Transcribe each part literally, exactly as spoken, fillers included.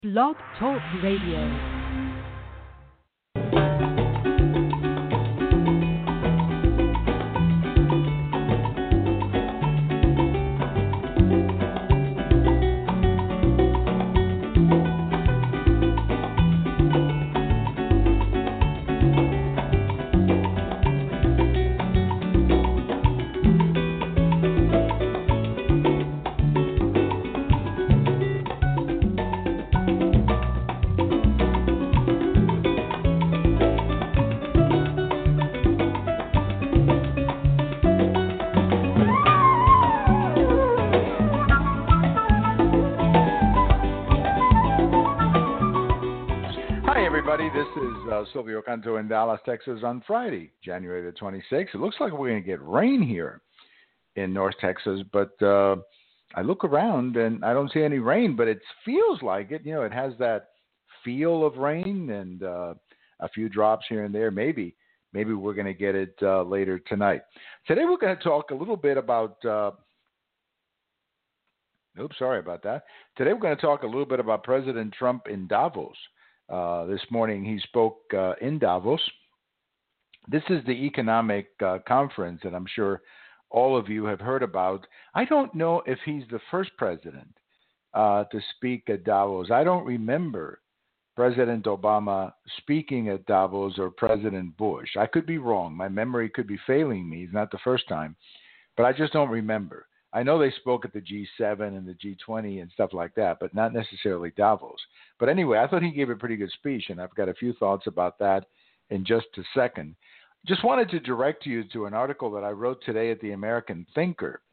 Blog Talk Radio. Silvio Canto in Dallas, Texas on Friday, January the twenty-sixth. It looks like we're going to get rain here in North Texas, but uh, I look around and I don't see any rain, but it feels like it. You know, it has that feel of rain and uh, a few drops here and there. Maybe, maybe we're going to get it uh, later tonight. Today we're going to talk a little bit about uh, oops, sorry about that. Today we're going to talk a little bit about President Trump in Davos. Uh, this morning he spoke uh, in Davos. This is the economic uh, conference that I'm sure all of you have heard about. I don't know if he's the first president uh, to speak at Davos. I don't remember President Obama speaking at Davos or President Bush. I could be wrong. My memory could be failing me. It's not the first time, but I just don't remember. I know they spoke at the G seven and the G twenty and stuff like that, but not necessarily Davos. But anyway, I thought he gave a pretty good speech, and I've got a few thoughts about that in just a second. Just wanted to direct you to an article that I wrote today at the American Thinker.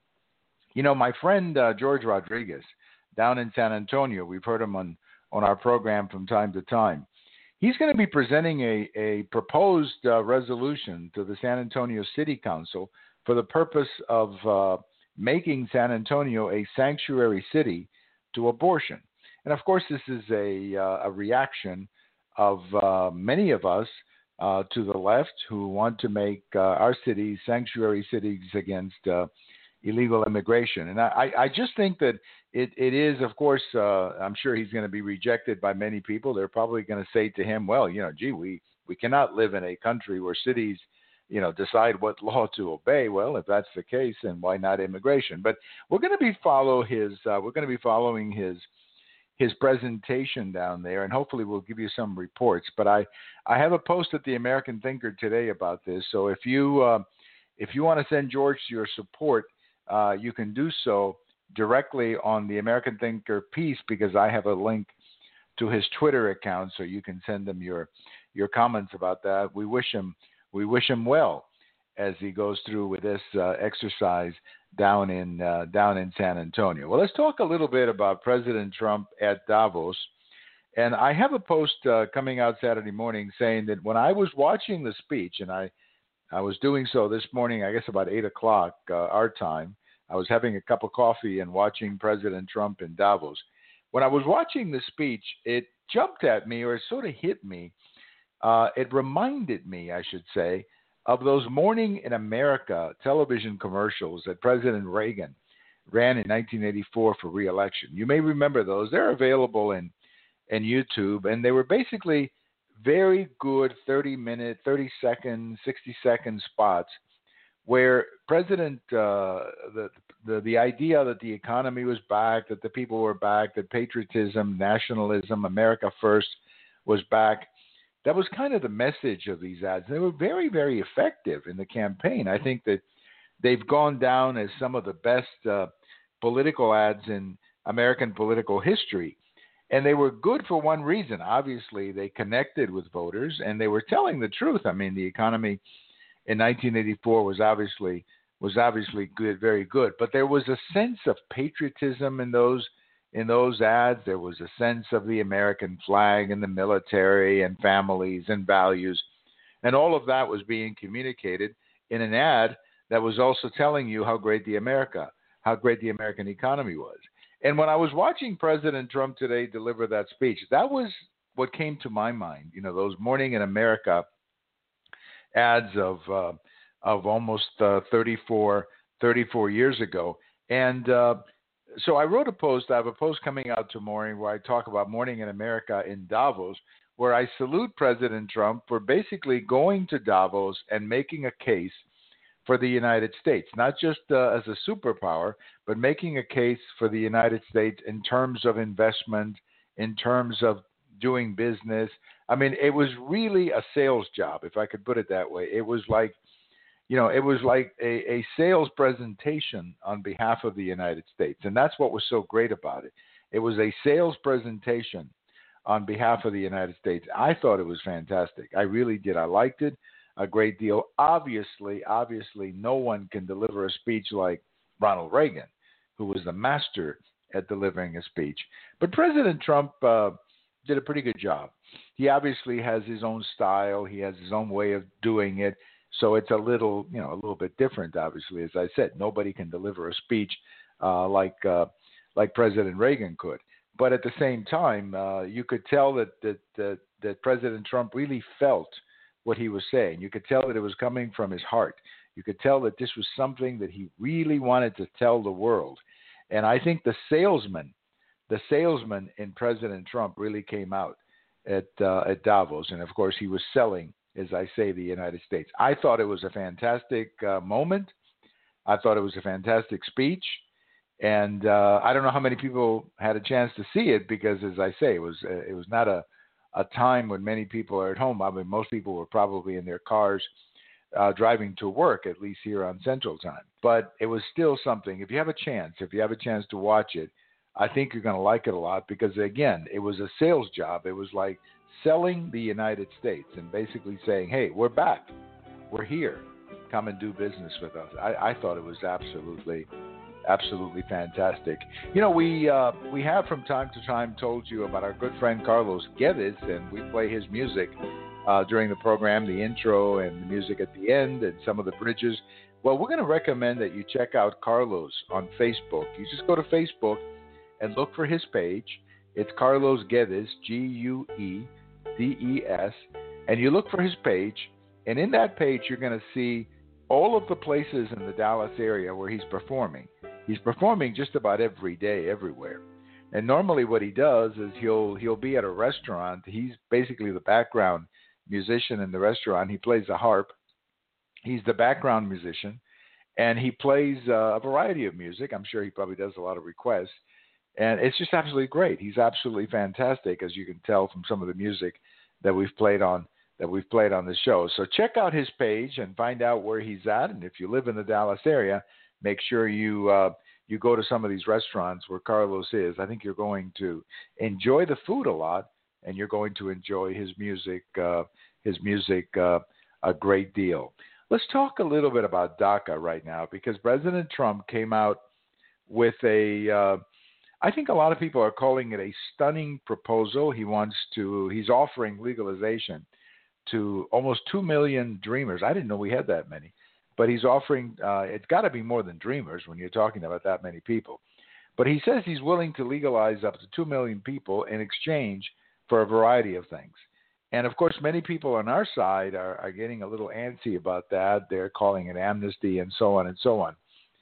You know, my friend uh, George Rodriguez down in San Antonio, we've heard him on, on our program from time to time. He's going to be presenting a, a proposed uh, resolution to the San Antonio City Council for the purpose of uh, making San Antonio a sanctuary city to abortion. And of course, this is a, uh, a reaction of uh, many of us uh, to the left who want to make uh, our cities sanctuary cities against uh, illegal immigration. And I, I just think that it, it is, of course, uh, I'm sure he's going to be rejected by many people. They're probably going to say to him, well, you know, gee, we, we cannot live in a country where cities you know, decide what law to obey. Well, if that's the case, then why not immigration? But we're going to be follow his. Uh, we're going to be following his his presentation down there, and hopefully we'll give you some reports. But I I have a post at the American Thinker today about this. So if you uh, if you want to send George your support, uh, you can do so directly on the American Thinker piece because I have a link to his Twitter account, so you can send him your your comments about that. We wish him. We wish him well as he goes through with this uh, exercise down in uh, down in San Antonio. Well, let's talk a little bit about President Trump at Davos. And I have a post uh, coming out Saturday morning saying that when I was watching the speech, and I, I was doing so this morning, I guess about eight o'clock uh, our time, I was having a cup of coffee and watching President Trump in Davos. When I was watching the speech, it jumped at me, or it sort of hit me. Uh, it reminded me, I should say, of those Morning in America television commercials that President Reagan ran in nineteen eighty-four for re-election. You may remember those. They're available in, in YouTube, and they were basically very good thirty-minute, thirty-second, sixty-second spots where President, uh, the, the, the idea that the economy was back, that the people were back, that patriotism, nationalism, America first was back. That was kind of the message of these ads. They were very, very effective in the campaign. I think that they've gone down as some of the best uh, political ads in American political history. And they were good for one reason. Obviously, they connected with voters, and they were telling the truth. I mean, the economy in nineteen eighty-four was obviously was obviously good, very good. But there was a sense of patriotism in those In those ads. There was a sense of the American flag and the military and families and values. And all of that was being communicated in an ad that was also telling you how great the America, how great the American economy was. And when I was watching President Trump today deliver that speech, that was what came to my mind. You know, those Morning in America ads of uh, of almost uh, thirty-four, thirty-four years ago. And uh, so I wrote a post. I have a post coming out tomorrow where I talk about Morning in America in Davos, where I salute President Trump for basically going to Davos and making a case for the United States, not just uh, as a superpower, but making a case for the United States in terms of investment, in terms of doing business. I mean, it was really a sales job, if I could put it that way. It was like, you know, it was like a, a sales presentation on behalf of the United States. And that's what was so great about it. It was a sales presentation on behalf of the United States. I thought it was fantastic. I really did. I liked it a great deal. Obviously, obviously, no one can deliver a speech like Ronald Reagan, who was the master at delivering a speech. But President Trump uh, did a pretty good job. He obviously has his own style. He has his own way of doing it. So it's a little, you know, a little bit different, obviously. As I said, nobody can deliver a speech uh, like uh, like President Reagan could. But at the same time, uh, you could tell that, that that that President Trump really felt what he was saying. You could tell that it was coming from his heart. You could tell that this was something that he really wanted to tell the world. And I think the salesman, the salesman in President Trump really came out at uh, at Davos. And of course, he was selling, as I say, the United States. I thought it was a fantastic uh, moment. I thought it was a fantastic speech. And uh, I don't know how many people had a chance to see it because, as I say, it was uh, it was not a, a time when many people are at home. I mean, most people were probably in their cars uh, driving to work, at least here on Central Time. But it was still something. If you have a chance, if you have a chance to watch it, I think you're going to like it a lot because, again, it was a sales job. It was like selling the United States and basically saying, hey, we're back. We're here. Come and do business with us. I, I thought it was absolutely, absolutely fantastic. You know, we uh, we have from time to time told you about our good friend Carlos Guedes, and we play his music uh, during the program, the intro and the music at the end and some of the bridges. Well, we're going to recommend that you check out Carlos on Facebook. You just go to Facebook and look for his page. It's Carlos Guedes, G U E D E S, and you look for his page, and in that page you're going to see all of the places in the Dallas area where he's performing. He's performing just about every day, everywhere. And normally what he does is he'll he'll be at a restaurant. He's basically the background musician in the restaurant. He plays the harp. He's the background musician, and he plays uh, a variety of music. I'm sure he probably does a lot of requests. And it's just absolutely great. He's absolutely fantastic, as you can tell from some of the music that we've played on that we've played on the show. So check out his page and find out where he's at. And if you live in the Dallas area, make sure you uh, you go to some of these restaurants where Carlos is. I think you're going to enjoy the food a lot, and you're going to enjoy his music uh, his music uh, a great deal. Let's talk a little bit about DACA right now, because President Trump came out with a uh, I think a lot of people are calling it a stunning proposal. He wants to, he's offering legalization to almost two million dreamers. I didn't know we had that many, but he's offering, uh, it's got to be more than dreamers when you're talking about that many people. But he says he's willing to legalize up to two million people in exchange for a variety of things. And of course, many people on our side are, are getting a little antsy about that. They're calling it amnesty and so on and so on.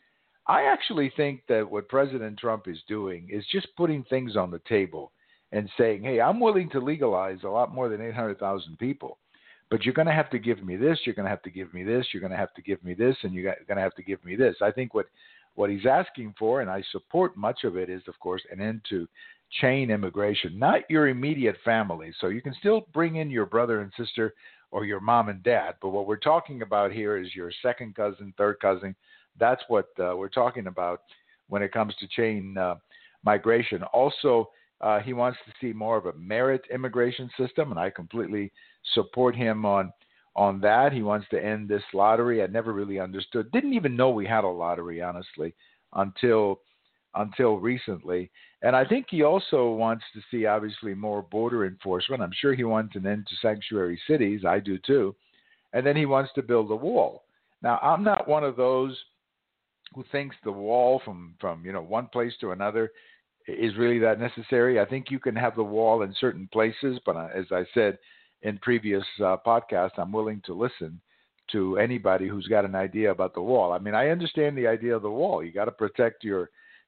I actually think that what President Trump is doing is just putting things on the table and saying, hey, I'm willing to legalize a lot more than eight hundred thousand people, but you're going to have to give me this, you're going to have to give me this, you're going to have to give me this, and you're going to have to give me this. I think what, what he's asking for, and I support much of it, is, of course, an end to chain immigration, not your immediate family. So you can still bring in your brother and sister or your mom and dad, but what we're talking about here is your second cousin, third cousin. That's what uh, we're talking about when it comes to chain uh, migration. Also, uh, he wants to see more of a merit immigration system, and I completely support him on on that. He wants to end this lottery. I never really understood, didn't even know we had a lottery, honestly, until until recently. And I think he also wants to see, obviously, more border enforcement. I'm sure he wants an end to sanctuary cities. I do too. And then he wants to build a wall. Now, I'm not one of those who thinks the wall from, from, you know, one place to another is really that necessary. I think you can have the wall in certain places, but as I said in previous uh, podcasts, I'm willing to listen to anybody who's got an idea about the wall. I mean, I understand the idea of the wall. You got to protect your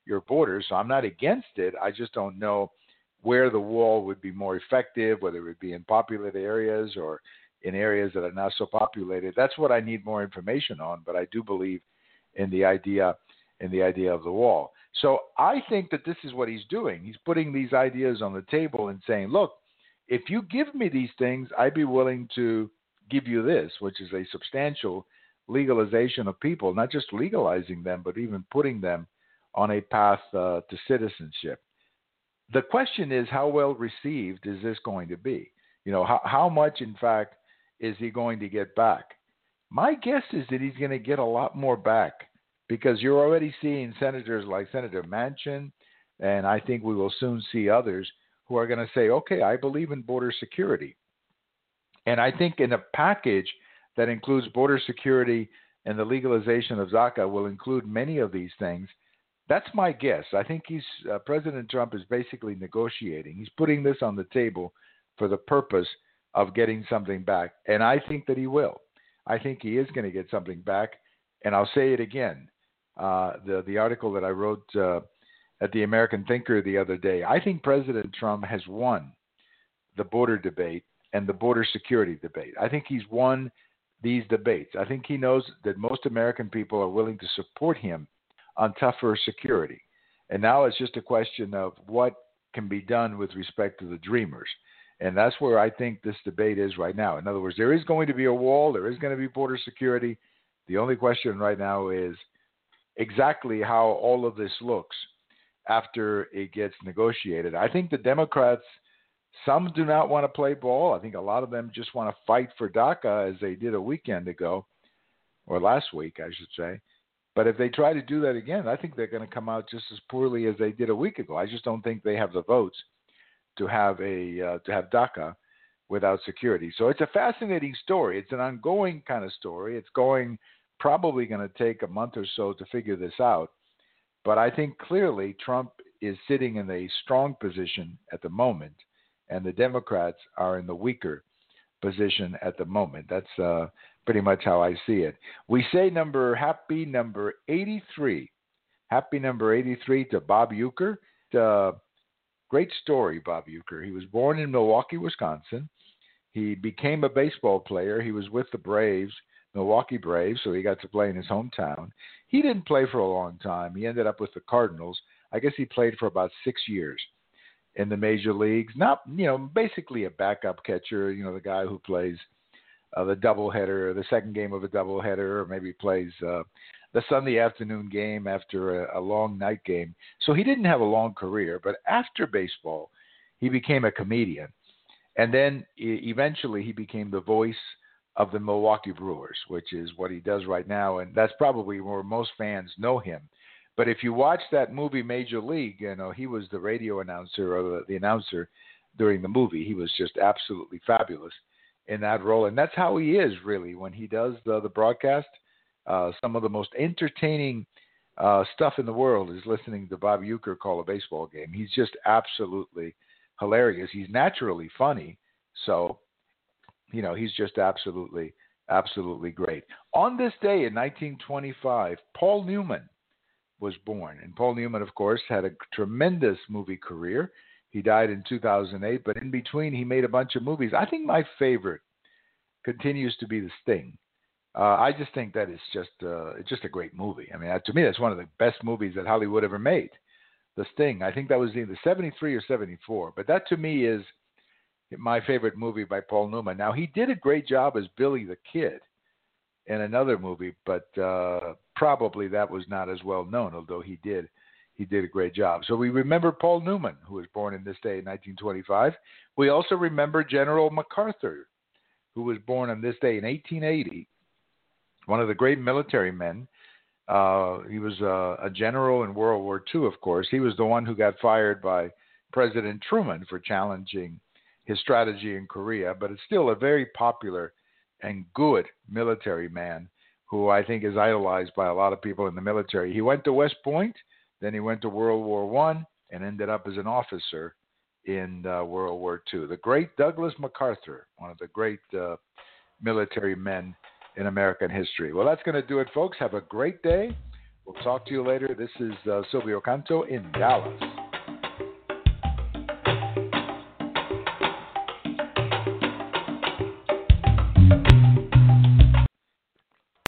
your borders. So I'm not against it. I just don't know where the wall would be more effective, whether it would be in populated areas or in areas that are not so populated. That's what I need more information on, but I do believe in the idea in the idea of the wall. So I think that this is what he's doing. He's putting these ideas on the table and saying, look, if you give me these things, I'd be willing to give you this, which is a substantial legalization of people, not just legalizing them, but even putting them on a path uh, to citizenship. The question is, how well received is this going to be? You know, how, how much, in fact, is he going to get back? My guess is that he's going to get a lot more back, because you're already seeing senators like Senator Manchin, and I think we will soon see others who are going to say, okay, I believe in border security. And I think in a package that includes border security and the legalization of DACA will include many of these things. That's my guess. I think he's uh, President Trump is basically negotiating. He's putting this on the table for the purpose of getting something back. And I think that he will. I think he is going to get something back. And I'll say it again. Uh, the, the article that I wrote uh, at the American Thinker the other day, I think President Trump has won the border debate and the border security debate. I think he's won these debates. I think he knows that most American people are willing to support him on tougher security. And now it's just a question of what can be done with respect to the dreamers. And that's where I think this debate is right now. In other words, there is going to be a wall. There is going to be border security. The only question right now is exactly how all of this looks after it gets negotiated. I think the Democrats, some do not want to play ball. I think a lot of them just want to fight for DACA as they did a weekend ago, or last week, I should say. But if they try to do that again, I think they're going to come out just as poorly as they did a week ago. I just don't think they have the votes to have a uh, to have DACA without security. So it's a fascinating story. It's an ongoing kind of story. It's going probably going to take a month or so to figure this out. But I think clearly Trump is sitting in a strong position at the moment, and the Democrats are in the weaker position at the moment. That's uh, pretty much how I see it. We say number happy number eighty-three. Happy number eighty-three to Bob Uecker. Uh, great story, Bob Uecker. He was born in Milwaukee, Wisconsin. He became a baseball player. He was with the Braves, Milwaukee Braves, so he got to play in his hometown. He didn't play for a long time. He ended up with the Cardinals. I guess he played for about six years in the major leagues. Not, you know, basically a backup catcher, you know, the guy who plays uh, the doubleheader, the second game of a doubleheader, or maybe plays uh, the Sunday afternoon game after a, a long night game. So he didn't have a long career, but after baseball, he became a comedian. And then e- eventually he became the voice of the Milwaukee Brewers, which is what he does right now. And that's probably where most fans know him. But if you watch that movie Major League, you know, he was the radio announcer or the, the announcer during the movie. He was just absolutely fabulous in that role. And that's how he is, really, when he does the, the broadcast. Uh, some of the most entertaining uh, stuff in the world is listening to Bob Uecker call a baseball game. He's just absolutely hilarious. He's naturally funny. So, you know, he's just absolutely, absolutely great. On this day in nineteen twenty-five, Paul Newman was born. And Paul Newman, of course, had a tremendous movie career. He died in two thousand eight, but in between, he made a bunch of movies. I think my favorite continues to be The Sting. Uh, I just think that is just uh, it's just a great movie. I mean, to me, that's one of the best movies that Hollywood ever made. The Sting. I think that was either seventy-three or seventy-four. But that, to me, is my favorite movie by Paul Newman. Now, he did a great job as Billy the Kid in another movie, but uh, probably that was not as well known, although he did he did a great job. So we remember Paul Newman, who was born in this day in nineteen twenty-five. We also remember General MacArthur, who was born on this day in eighteen eighty, one of the great military men. Uh, he was uh, a general in World War Two, of course. He was the one who got fired by President Truman for challenging his strategy in Korea, but it's still a very popular and good military man who I think is idolized by a lot of people in the military. He went to West Point, then he went to World War One, and ended up as an officer in uh, World War Two. The great Douglas MacArthur, one of the great uh, military men in American history. Well, that's going to do it, folks. Have a great day. We'll talk to you later. This is uh, Silvio Canto in Dallas.